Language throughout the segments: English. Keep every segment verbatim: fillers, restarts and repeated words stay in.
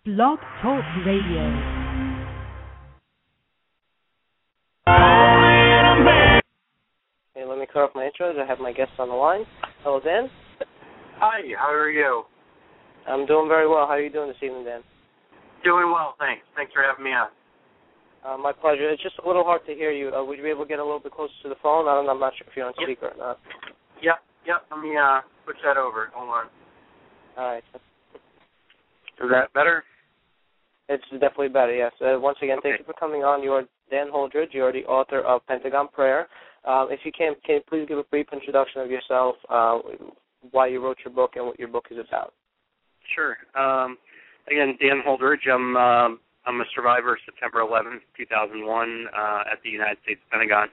Blog Talk Radio. Hey, let me clear up my intros. I have my guests on the line. Hello, Dan. Hi, how are you? I'm doing very well. How are you doing this evening, Dan? Doing well, thanks. Thanks for having me on. Uh, my pleasure. It's just a little hard to hear you. Uh, would you be able to get a little bit closer to the phone? I don't know. I'm not sure if you're on Yep. speaker or not. Yep, yep. Let me uh, switch that over. Hold on. All right. Is that better? It's definitely better, yes. Uh, once again, Okay. thank you for coming on. You are Dan Holdridge. You are the author of Pentagon Prayer. Uh, if you can, can you please give a brief introduction of yourself, uh, why you wrote your book, and what your book is about? Sure. Um, again, Dan Holdridge. I'm um, I'm a survivor of September eleventh, two thousand one, uh, at the United States Pentagon.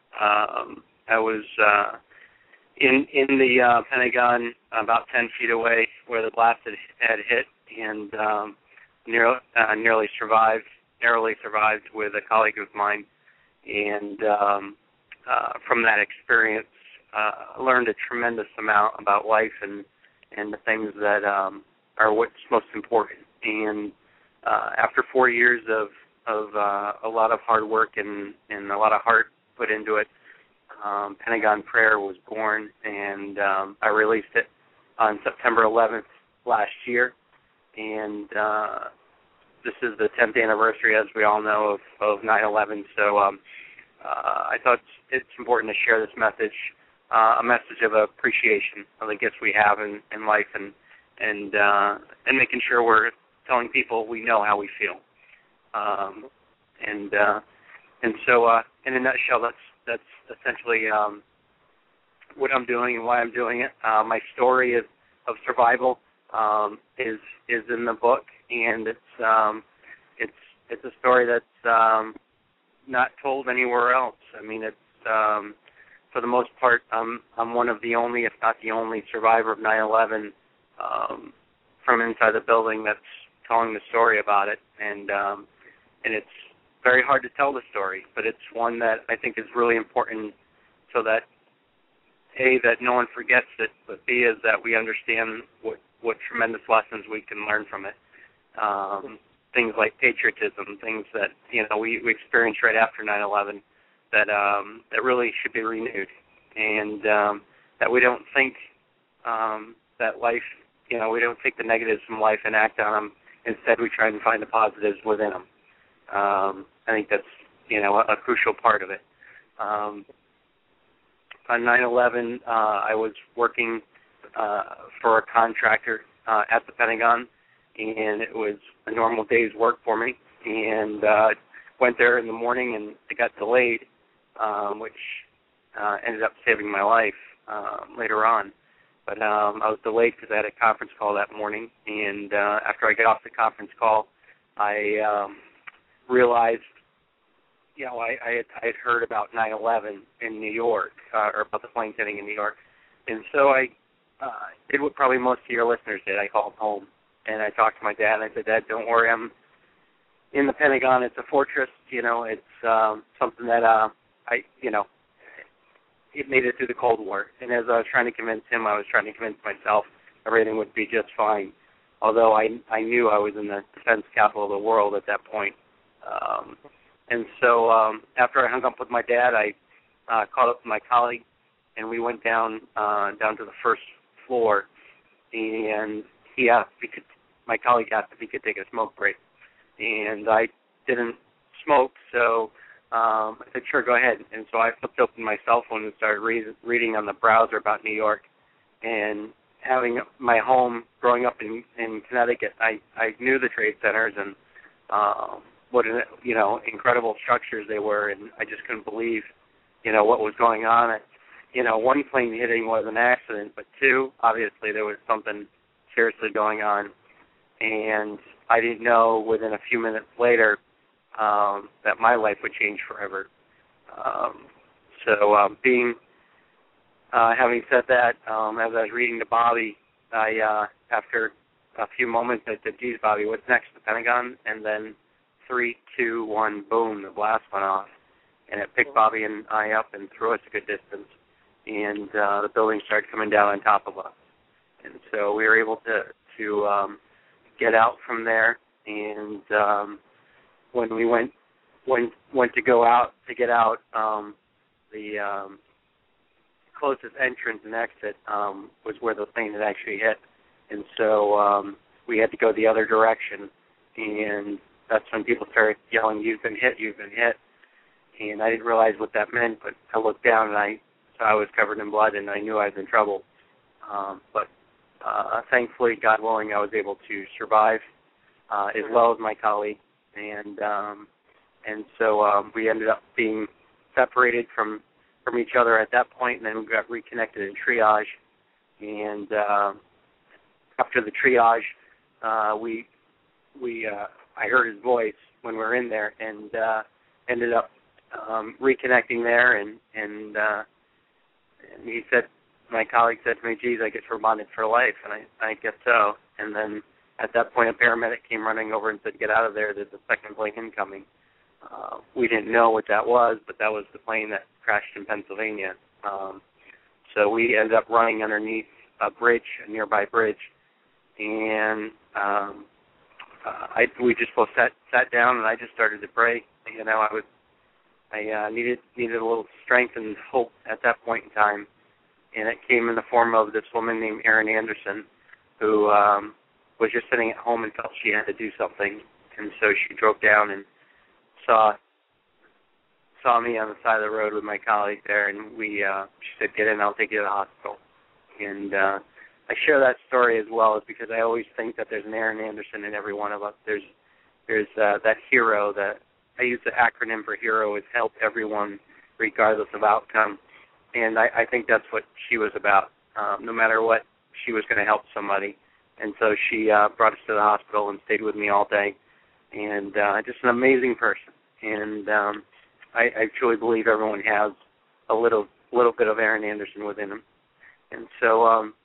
Um, I was uh, in in the uh, Pentagon about ten feet away where the blast had, had hit, and um, near, uh, nearly survived, narrowly survived with a colleague of mine. And um, uh, from that experience, uh, I learned a tremendous amount about life and, and the things that um, are what's most important. And uh, after four years of, of uh, a lot of hard work and, and a lot of heart put into it, um, Pentagon Prayer was born, and um, I released it on September eleventh last year. And uh, this is the tenth anniversary, as we all know, of, of nine eleven. So um, uh, I thought it's important to share this message, uh, a message of appreciation of the gifts we have in, in life, and and uh, and making sure we're telling people we know how we feel. Um, and uh, and so, uh, in a nutshell, that's that's essentially um, what I'm doing and why I'm doing it. Uh, my story of, of survival um, is is in the book, and it's um, it's it's a story that's um, not told anywhere else. I mean, it's um, for the most part, I'm I'm one of the only, if not the only, survivor of nine eleven um, from inside the building that's telling the story about it, and um, and it's very hard to tell the story, but it's one that I think is really important, so that A, that no one forgets it, but B, is that we understand what, what tremendous lessons we can learn from it. Um, things like patriotism, things that, you know, we, we experienced right after nine eleven that um, that really should be renewed, and um, that we don't think um, that life, you know, we don't take the negatives from life and act on them. Instead, we try and find the positives within them. Um, I think that's, you know, a, a crucial part of it. Um, on nine eleven, uh, I was working uh, for a contractor uh, at the Pentagon, and it was a normal day's work for me. And uh, went there in the morning, and it got delayed, um, which uh, ended up saving my life uh, later on. But um, I was delayed because I had a conference call that morning, and uh, after I got off the conference call, I um, realized, you know, I, I, had, I had heard about nine eleven in New York, uh, or about the plane hitting in New York. And so I uh, did what probably most of your listeners did. I called home, and I talked to my dad, and I said, Dad, don't worry, I'm in the Pentagon. It's a fortress, you know, it's um, something that, uh, I, you know, it made it through the Cold War. And as I was trying to convince him, I was trying to convince myself everything would be just fine, although I, I knew I was in the defense capital of the world at that point. Um, and so um, after I hung up with my dad, I uh, called up my colleague, and we went down uh, down to the first floor, and he asked if he could, my colleague asked if he could take a smoke break. And I didn't smoke, so um, I said, sure, go ahead. And so I flipped open my cell phone and started read, reading on the browser about New York. And having my home growing up in, in Connecticut, I, I knew the trade centers and um, what, you know, incredible structures they were, and I just couldn't believe, you know, what was going on. You know, one plane hitting was an accident, but two, obviously there was something seriously going on. And I didn't know within a few minutes later um, that my life would change forever. Um, so um, being, uh, having said that, um, as I was reading to Bobby, I, uh, after a few moments, I said, geez, Bobby, what's next, the Pentagon? And then three, two, one, boom, the blast went off. And it picked Bobby and I up and threw us a good distance. And uh, the building started coming down on top of us. And so we were able to, to um, get out from there and um, when we went went went to go out to get out, um, the um, closest entrance and exit um, was where the plane had actually hit, and so um, we had to go the other direction, and that's when people started yelling, "You've been hit! You've been hit!" And I didn't realize what that meant, but I looked down and I saw I was covered in blood, and I knew I was in trouble. Um, but uh, thankfully, God willing, I was able to survive, uh, as well as my colleague, and um, and so um, we ended up being separated from, from each other at that point, and then we got reconnected in triage. And uh, after the triage, uh, we we uh, I heard his voice when we were in there, and uh, ended up um, reconnecting there, and and, uh, and he said, my colleague said to me, "Geez, I guess we're bonded for life," and I, I guess so. And then at that point, a paramedic came running over and said, "Get out of there, there's a second plane incoming." Uh, we didn't know what that was, but that was the plane that crashed in Pennsylvania. Um, so we ended up running underneath a bridge, a nearby bridge, and um, uh, I, we just both sat, sat down, and I just started to pray. You know, I was I uh, needed needed a little strength and hope at that point in time. And it came in the form of this woman named Erin Anderson, who um, was just sitting at home and felt she had to do something. And so she drove down and saw saw me on the side of the road with my colleague there, and we uh, she said, "Get in, I'll take you to the hospital." And uh, I share that story as well is because I always think that there's an Erin Anderson in every one of us. There's there's uh, that hero that I use the acronym for HERO is help everyone regardless of outcome. And I, I think that's what she was about. Um, no matter what, she was going to help somebody. And so she uh, brought us to the hospital and stayed with me all day. And uh, just an amazing person. And um, I, I truly believe everyone has a little little bit of Erin Anderson within them. And so um,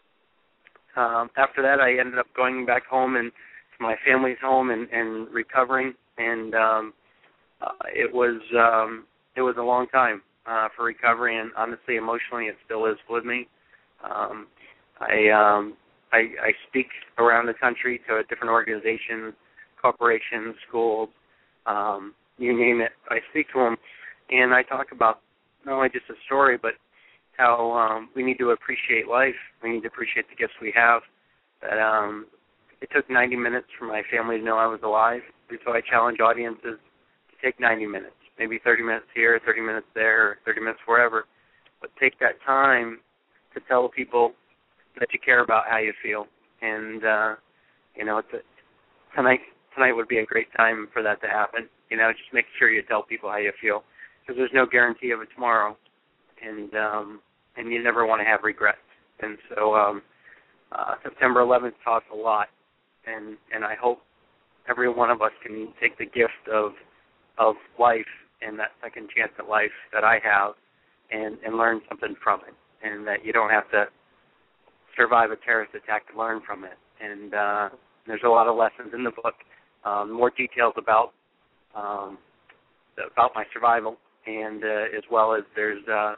um, after that, I ended up going back home and to my family's home and, and recovering. And um, uh, it was um, it was a long time. Uh, for recovery, and honestly, emotionally, it still is with me. Um, I, um, I I speak around the country to different organizations, corporations, schools, um, you name it. I speak to them, and I talk about not only just a story, but how um, we need to appreciate life. We need to appreciate the gifts we have. That um, it took ninety minutes for my family to know I was alive, and so I challenge audiences to take ninety minutes. Maybe thirty minutes here, thirty minutes there, or thirty minutes wherever. But take that time to tell people that you care about how you feel. And, uh, you know, it's a, tonight tonight would be a great time for that to happen. You know, just make sure you tell people how you feel. Because there's no guarantee of it tomorrow. And um, and you never want to have regrets. And so um, uh, September eleventh taught us a lot. And, and I hope every one of us can take the gift of of life and that second chance at life that I have and, and learn something from it, and that you don't have to survive a terrorist attack to learn from it. And uh, there's a lot of lessons in the book, um, more details about um, about my survival, and uh, as well as there's uh,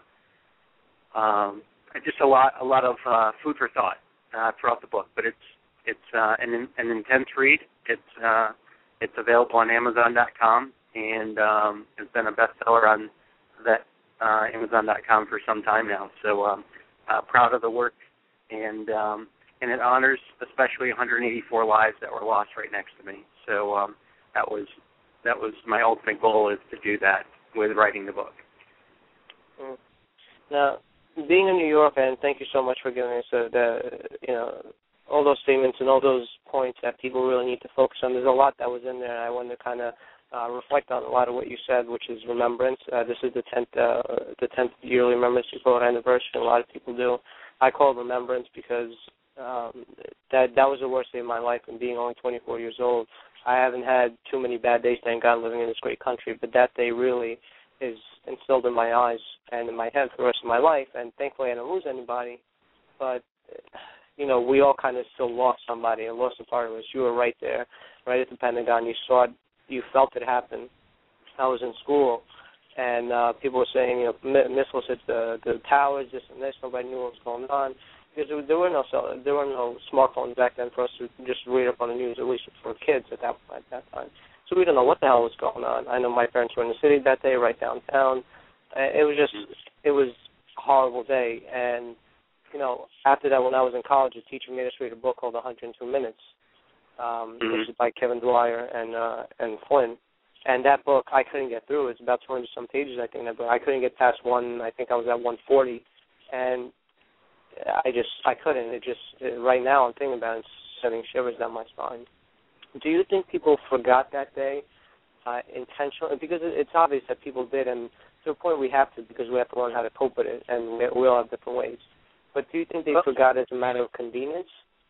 um, just a lot a lot of uh, food for thought uh, throughout the book. But it's it's uh, an an intense read. It's uh, it's available on Amazon dot com. And um, it's been a bestseller on that uh, Amazon dot com for some time now. So um, uh, proud of the work, and um, and it honors especially one hundred eighty-four lives that were lost right next to me. So um, that was that was my ultimate goal, is to do that with writing the book. Mm. Now, being a New Yorker, and thank you so much for giving us uh, the you know all those statements and all those points that people really need to focus on. There's a lot that was in there, and I wanted to kind of Uh, reflect on a lot of what you said, which is remembrance. Uh, this is the tenth, uh, the tenth yearly Remembrance Report anniversary. A lot of people do. I call it remembrance because um, that that was the worst day of my life. And being only twenty-four years old, I haven't had too many bad days, thank God, living in this great country. But that day really is instilled in my eyes and in my head for the rest of my life. And thankfully, I didn't lose anybody. But you know, we all kind of still lost somebody and lost a part of us. You were right there, right at the Pentagon. You saw it. You felt it happen. I was in school, and uh, people were saying, you know, missiles hit the, the towers, this and this. Nobody knew what was going on. because there were no cell, there were no smartphones back then for us to just read up on the news, at least for kids at that at that time. So we didn't know what the hell was going on. I know my parents were in the city that day, right downtown. It was just, it was a horrible day. And, you know, after that, when I was in college, a teacher made us read a book called one hundred two minutes, um, mm-hmm. which is by Kevin Dwyer and uh, and Flynn. And that book, I couldn't get through. It's about two hundred some pages, I think. That book. I couldn't get past one. I think I was at one forty. And I just, I couldn't. It just, it, right now I'm thinking about it, it's sending shivers down my spine. Do you think people forgot that day uh, intentionally? Because it's obvious that people did, and to a point we have to, because we have to learn how to cope with it, and we, we all have different ways. But do you think they well, forgot as a matter of convenience?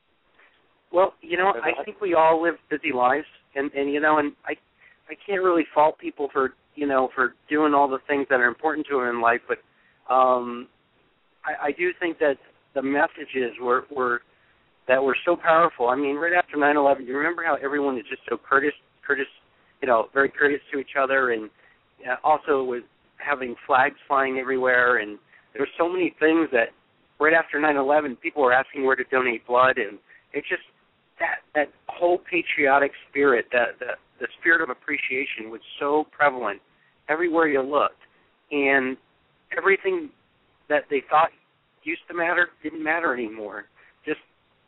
Well, you know, I think we all live busy lives, and, and you know, and I I can't really fault people for, you know, for doing all the things that are important to them in life, but um, I, I do think that the messages were, were that were so powerful. I mean, right after nine eleven, you remember how everyone is just so courteous, courteous, you know, very courteous to each other, and uh, also with having flags flying everywhere, and there were so many things that right after nine eleven, people were asking where to donate blood, and it just, that that whole patriotic spirit, that the, the spirit of appreciation was so prevalent everywhere you looked, and everything that they thought used to matter didn't matter anymore. Just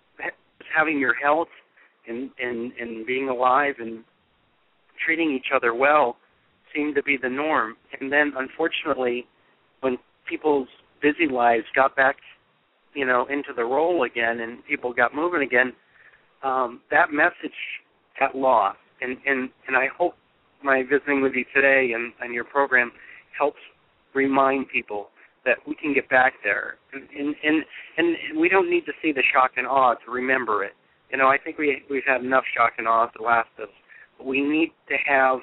having your health and, and, and being alive and treating each other well seemed to be the norm. And then, unfortunately, when people's busy lives got back, you know, into the role again and people got moving again, um, that message got lost. And, and, and I hope my visiting with you today and, and your program helps remind people that we can get back there. And, and, and, and we don't need to see the shock and awe to remember it. You know, I think we, we've had enough shock and awe to last us. But we need to have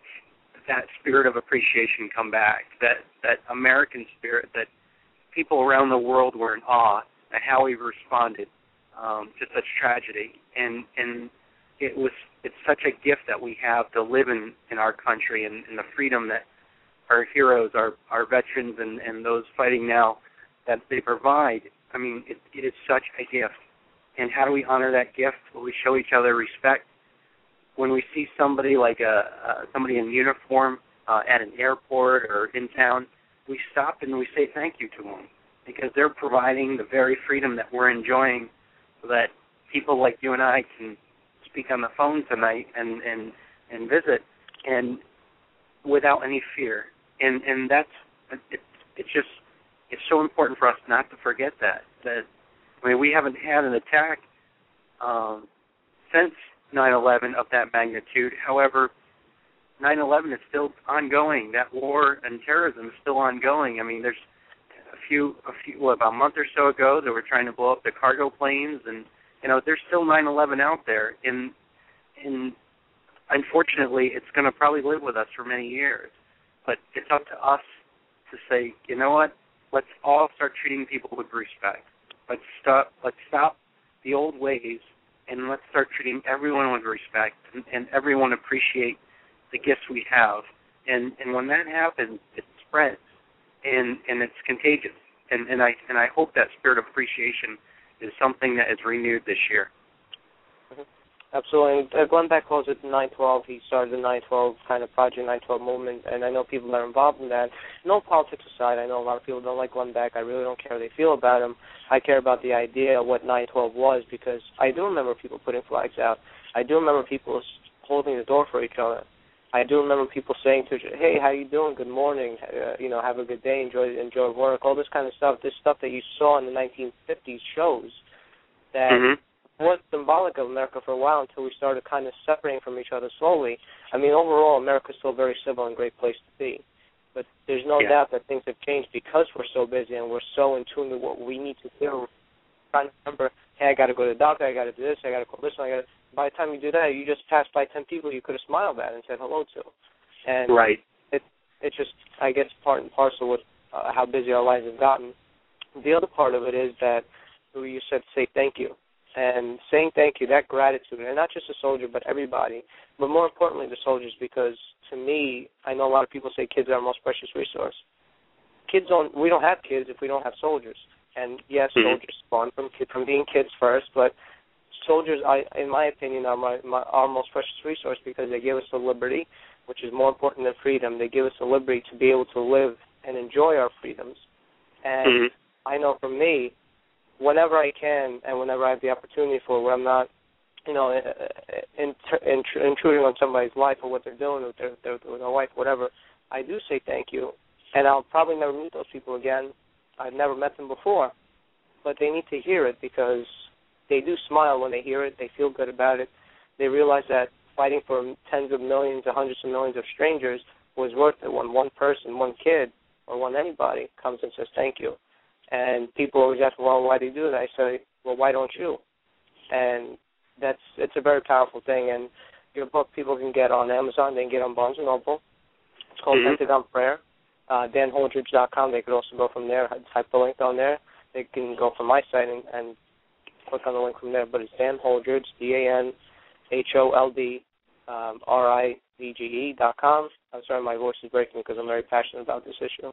that spirit of appreciation come back, that, that American spirit, that people around the world were in awe at how we responded um, to such tragedy. And, and it was it's such a gift that we have to live in, in our country, and, and the freedom that our heroes, our, our veterans, and, and those fighting now, that they provide. I mean, it, it is such a gift. And how do we honor that gift? Well, we show each other respect. When we see somebody like a, uh, somebody in uniform uh, at an airport or in town, we stop and we say thank you to them, because they're providing the very freedom that we're enjoying, so that people like you and I can speak on the phone tonight and, and, and visit, and without any fear. And and that's, it, it's just, it's so important for us not to forget that. That, I mean, we haven't had an attack um, since nine eleven of that magnitude. However, nine eleven is still ongoing. That war and terrorism is still ongoing. I mean, there's a few, a few, well, about a month or so ago, they were trying to blow up the cargo planes, and, you know, there's still nine eleven out there. And, and unfortunately, it's going to probably live with us for many years. But it's up to us to say, you know what, let's all start treating people with respect. Let's stop, let's stop the old ways, and let's start treating everyone with respect, and, and everyone appreciate the gifts we have. And, and when that happens, it spreads, and, and it's contagious. And, and I and I hope that spirit of appreciation is something that is renewed this year. Mm-hmm. Absolutely. Uh, Glenn Beck calls it nine twelve. He started the nine twelve kind of project, nine twelve movement, and I know people that are involved in that. No politics aside, I know a lot of people don't like Glenn Beck. I really don't care how they feel about him. I care about the idea of what nine twelve was, because I do remember people putting flags out. I do remember people holding the door for each other. I do remember people saying to each other, hey, how you doing? Good morning. Uh, you know, have a good day. Enjoy enjoy work. All this kind of stuff. This stuff that you saw in the nineteen fifties shows that mm-hmm. was symbolic of America for a while, until we started kind of separating from each other slowly. I mean, overall, America is still a very civil and great place to be. But there's no yeah. doubt that things have changed because we're so busy and we're so in tune with what we need to do. I'm trying to remember, hey, I got to go to the doctor, I got to do this, I got to call this one. I got to... By the time you do that, you just passed by ten people you could have smiled at and said hello to. And right. it, it's just, I guess, part and parcel with uh, how busy our lives have gotten. The other part of it is that you said say thank you. And saying thank you, that gratitude, and not just the soldier, but everybody, but more importantly the soldiers, because to me, I know a lot of people say kids are our most precious resource. Kids don't, we don't have kids if we don't have soldiers. And yes, mm-hmm. soldiers spawn from from being kids first, but soldiers, I, in my opinion, are my, my our most precious resource because they give us the liberty, which is more important than freedom. They give us the liberty to be able to live and enjoy our freedoms. And mm-hmm. I know for me, whenever I can and whenever I have the opportunity for it, where I'm not, you know, in, in, intruding on somebody's life or what they're doing with their, their, with their wife, whatever, I do say thank you. And I'll probably never meet those people again. I've never met them before. But they need to hear it because they do smile when they hear it. They feel good about it. They realize that fighting for tens of millions or hundreds of millions of strangers was worth it when one person, one kid, or one anybody comes and says thank you. And people always ask, well, why do you do that? I say, well, why don't you? And that's it's a very powerful thing. And your book people can get on Amazon. They can get on Barnes and Noble. It's called mm-hmm. Pentagon Prayer. Uh, Dan Holdridge dot com. They could also go from there. I type the link down there. They can go from my site and, and click on the link from there. But it's Dan Holdridge, D A N H O L D um, R I D G E dot com. I'm sorry, my voice is breaking because I'm very passionate about this issue.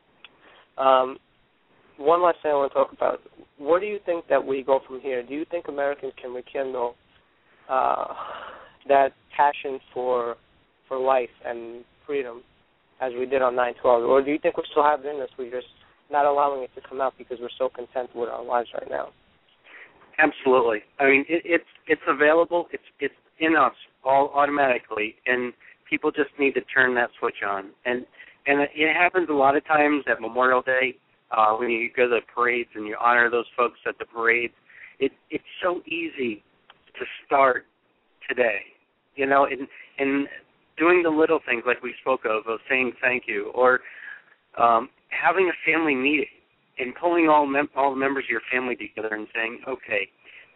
Um, one last thing I want to talk about. Where do you think that we go from here? Do you think Americans can rekindle uh, that passion for for life and freedom as we did on nine twelve? Or do you think we still have it in us? We're just not allowing it to come out because we're so content with our lives right now? Absolutely. I mean, it, it's it's available. It's it's in us all automatically, and people just need to turn that switch on. And and it happens a lot of times at Memorial Day uh, when you go to the parades and you honor those folks at the parades. It it's so easy to start today, you know, and and doing the little things like we spoke of, of saying thank you, or um, having a family meeting and pulling all mem- all the members of your family together and saying, okay,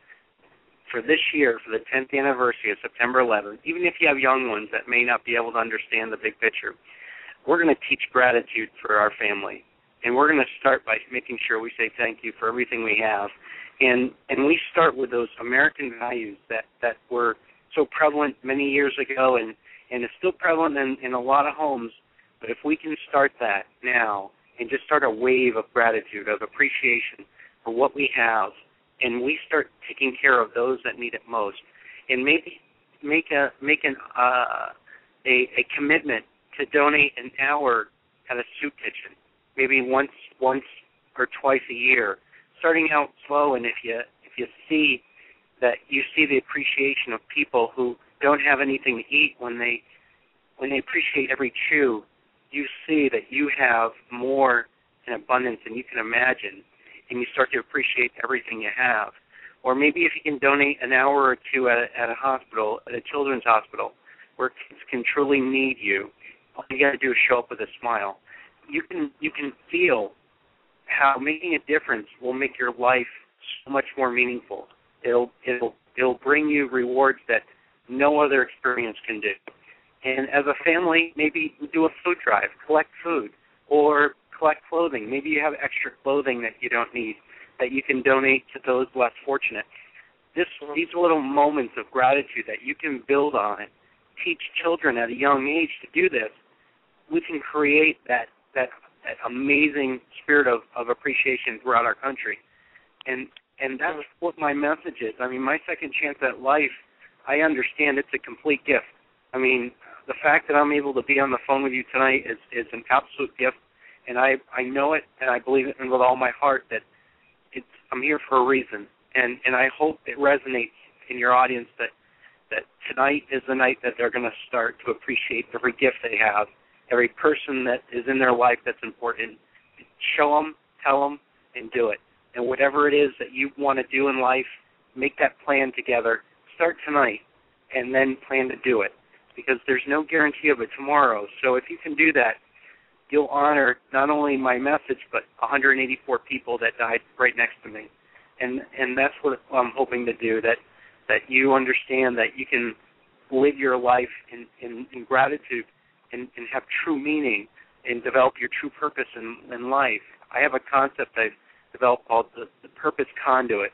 for this year, for the tenth anniversary of September eleventh, even if you have young ones that may not be able to understand the big picture, we're going to teach gratitude for our family. And we're going to start by making sure we say thank you for everything we have. And and we start with those American values that, that were so prevalent many years ago and, and is still prevalent in, in a lot of homes. But if we can start that now and just start a wave of gratitude, of appreciation for what we have, and we start taking care of those that need it most, and maybe make a make an uh, a, a commitment to donate an hour at a soup kitchen, maybe once once or twice a year, starting out slow. And if you if you see that you see the appreciation of people who don't have anything to eat when they when they appreciate every chew, you see that you have more in abundance than you can imagine, and you start to appreciate everything you have. Or maybe if you can donate an hour or two at a, at a hospital, at a children's hospital, where kids can truly need you, all you got to do is show up with a smile. You can you can feel how making a difference will make your life so much more meaningful. It'll it'll it'll bring you rewards that no other experience can do. And as a family, maybe do a food drive, collect food, or collect clothing. Maybe you have extra clothing that you don't need that you can donate to those less fortunate. This, these little moments of gratitude that you can build on and teach children at a young age to do this, we can create that that, that amazing spirit of, of appreciation throughout our country. And and that's what my message is. I mean, my second chance at life, I understand it's a complete gift. I mean, the fact that I'm able to be on the phone with you tonight is, is an absolute gift, and I, I know it, and I believe it with all my heart that it's, I'm here for a reason, and, and I hope it resonates in your audience that, that tonight is the night that they're going to start to appreciate every gift they have, every person that is in their life that's important. Show them, tell them, and do it. And whatever it is that you want to do in life, make that plan together. Start tonight, and then plan to do it, because there's no guarantee of it tomorrow. So if you can do that, you'll honor not only my message, but one hundred eighty-four people that died right next to me. And and that's what I'm hoping to do, that that you understand that you can live your life in, in, in gratitude and, and have true meaning and develop your true purpose in, in life. I have a concept I've developed called the, the purpose conduit.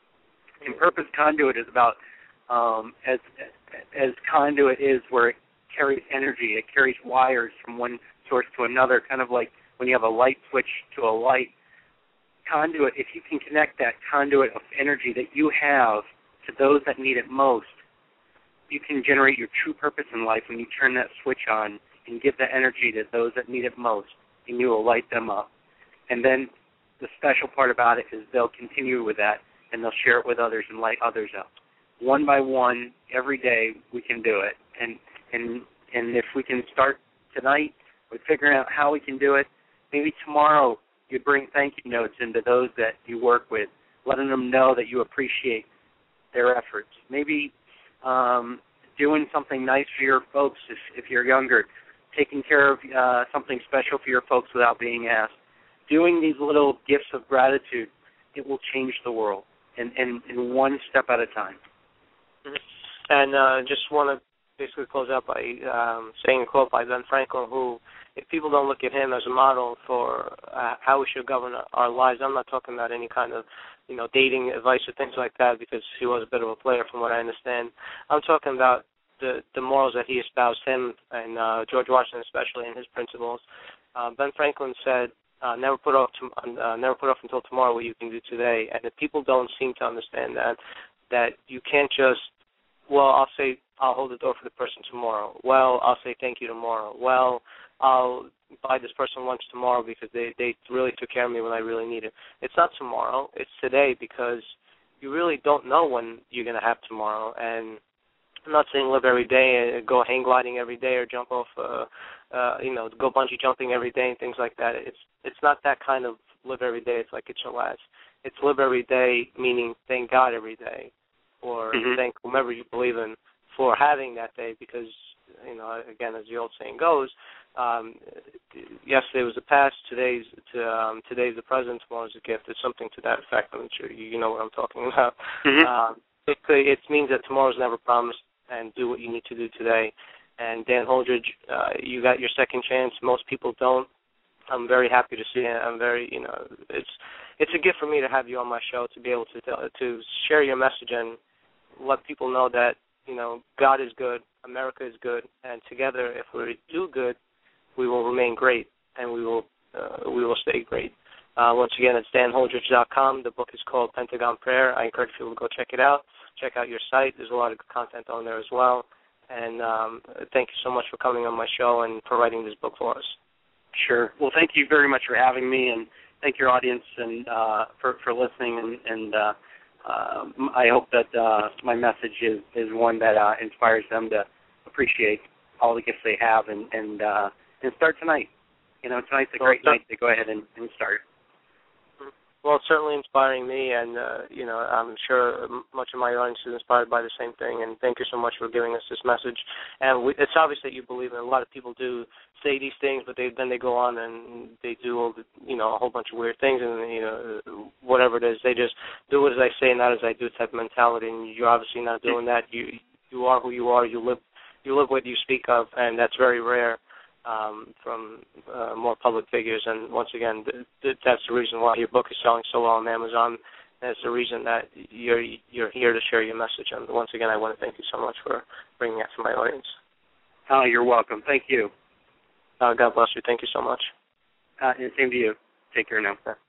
And purpose conduit is about um, as as conduit is where it carries energy, it carries wires from one source to another, kind of like when you have a light switch to a light. conduit, if you can connect that conduit of energy that you have to those that need it most, you can generate your true purpose in life when you turn that switch on and give that energy to those that need it most, and you will light them up. And then the special part about it is they'll continue with that, and they'll share it with others and light others up. One by one, every day, we can do it. And and and if we can start tonight with figuring out how we can do it, maybe tomorrow you bring thank you notes into those that you work with, letting them know that you appreciate their efforts. Maybe um, doing something nice for your folks if, if you're younger, taking care of uh, something special for your folks without being asked. Doing these little gifts of gratitude, it will change the world, and, and, and one step at a time. And uh, just want to basically close out by um, saying a quote by Ben Franklin, who, if people don't look at him as a model for uh, how we should govern our lives, I'm not talking about any kind of, you know, dating advice or things like that, because he was a bit of a player from what I understand. I'm talking about the, the morals that he espoused, him and uh, George Washington especially, and his principles. Uh, Ben Franklin said, uh, never put off to, uh, never put off until tomorrow what you can do today. And if people don't seem to understand that, that you can't just, well, I'll say I'll hold the door for the person tomorrow. Well, I'll say thank you tomorrow. Well, I'll buy this person lunch tomorrow because they, they really took care of me when I really needed it. It's not tomorrow. It's today, because you really don't know when you're going to have tomorrow. And I'm not saying live every day and go hang gliding every day or jump off, uh, uh, you know, go bungee jumping every day and things like that. It's it's not that kind of live every day. It's like it's your last. It's live every day, meaning thank God every day, or mm-hmm. thank whomever you believe in for having that day, because, you know, again, as the old saying goes, um, yesterday was the past, today's to, um, today's the present, tomorrow's a gift. It's something to that effect. I'm sure you know what I'm talking about. Mm-hmm. Um, it, it means that tomorrow's never promised, and do what you need to do today. And Dan Holdridge, uh, you got your second chance. Most people don't. I'm very happy to see it. I'm very, you know, it's it's a gift for me to have you on my show, to be able to tell, to share your message and let people know that, you know, God is good, America is good, and together, if we do good, we will remain great, and we will uh, we will stay great. Uh, once again, it's dan holdridge dot com. The book is called Pentagon Prayer. I encourage people to go check it out. Check out your site. There's a lot of good content on there as well. And um, thank you so much for coming on my show and for writing this book for us. Sure. Well, thank you very much for having me, and thank your audience and uh, for, for listening, and, and uh, Um, I hope that uh, my message is, is one that uh, inspires them to appreciate all the gifts they have, and and, uh, and start tonight. You know, tonight's a great well, night to go ahead and, and start. Well, it's certainly inspiring me, and, uh, you know, I'm sure much of my audience is inspired by the same thing, and thank you so much for giving us this message. And we, it's obvious that you believe in it. A lot of people do say these things, but they, then they go on and they do, all the, you know, a whole bunch of weird things, and, you know, whatever it is, they just do it as I say, not as I do type of mentality, and you're obviously not doing that. You you are who you are. You live, you live what you speak of, and that's very rare. Um, from uh, more public figures, and once again, th- th- that's the reason why your book is selling so well on Amazon. That's the reason that you're you're here to share your message. And once again, I want to thank you so much for bringing that to my audience. Oh, you're welcome. Thank you. Uh, God bless you. Thank you so much. Uh, and same to you. Take care now. Yeah.